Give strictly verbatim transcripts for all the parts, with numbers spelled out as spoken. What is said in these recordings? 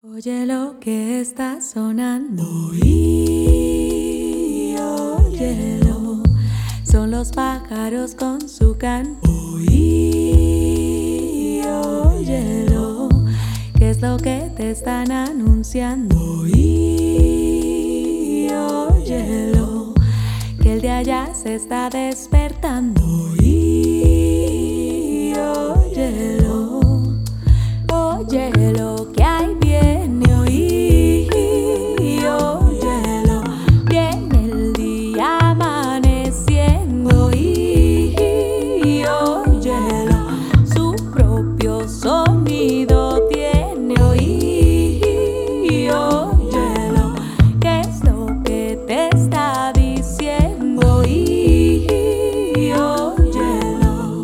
Oye lo que está sonando y óyelo, son los pájaros con su canto y óyelo, ¿qué es lo que te están anunciando? Y óyelo, que el de allá se está despertando y óyelo, óyelo, que ahí viene hoy, óyelo, viene el día amaneciendo y óyelo, su propio sonido tiene hoy, óyelo, ¿qué es lo que te está diciendo? Y óyelo,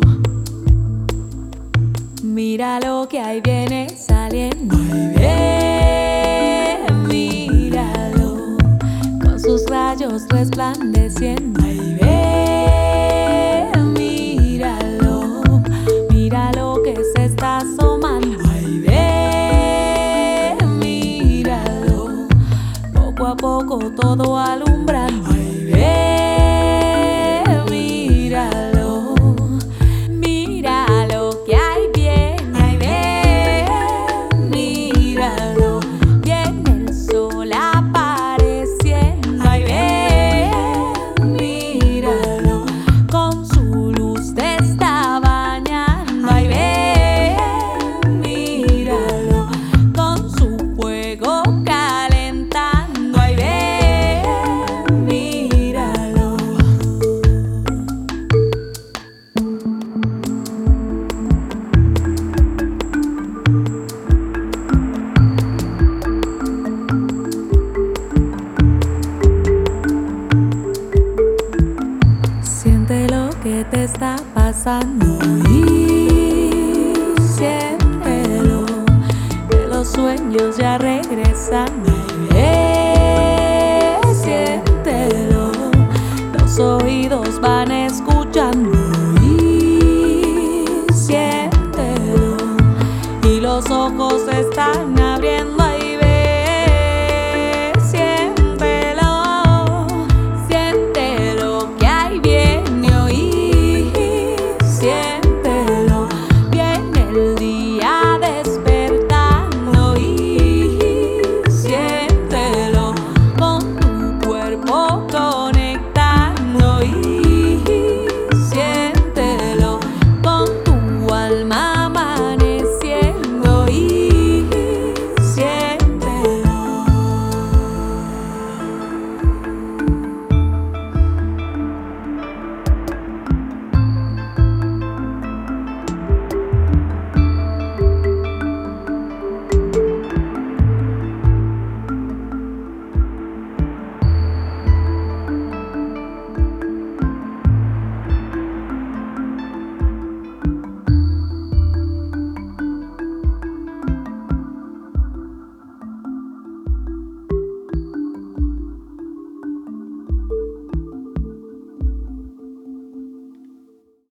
mira lo que ahí viene saliendo, ahí ven, míralo, con sus rayos resplandeciendo, ahí ven, míralo, mira lo que se está asomando, ahí ven, míralo, poco a poco todo alumbrando, ahí ven, míralo, míralo, que ahí viene, ahí ven, míralo, viene el sol apareciendo, ahí ven, míralo, con su luz te está bañando, ahí ven, míralo, con su fuego calentando, ahí ven, míralo. Siente lo que te está pasando y siéntelo, que los sueños ya regresan. Eh, siéntelo, los oídos van escuchando y siéntelo, y los ojos están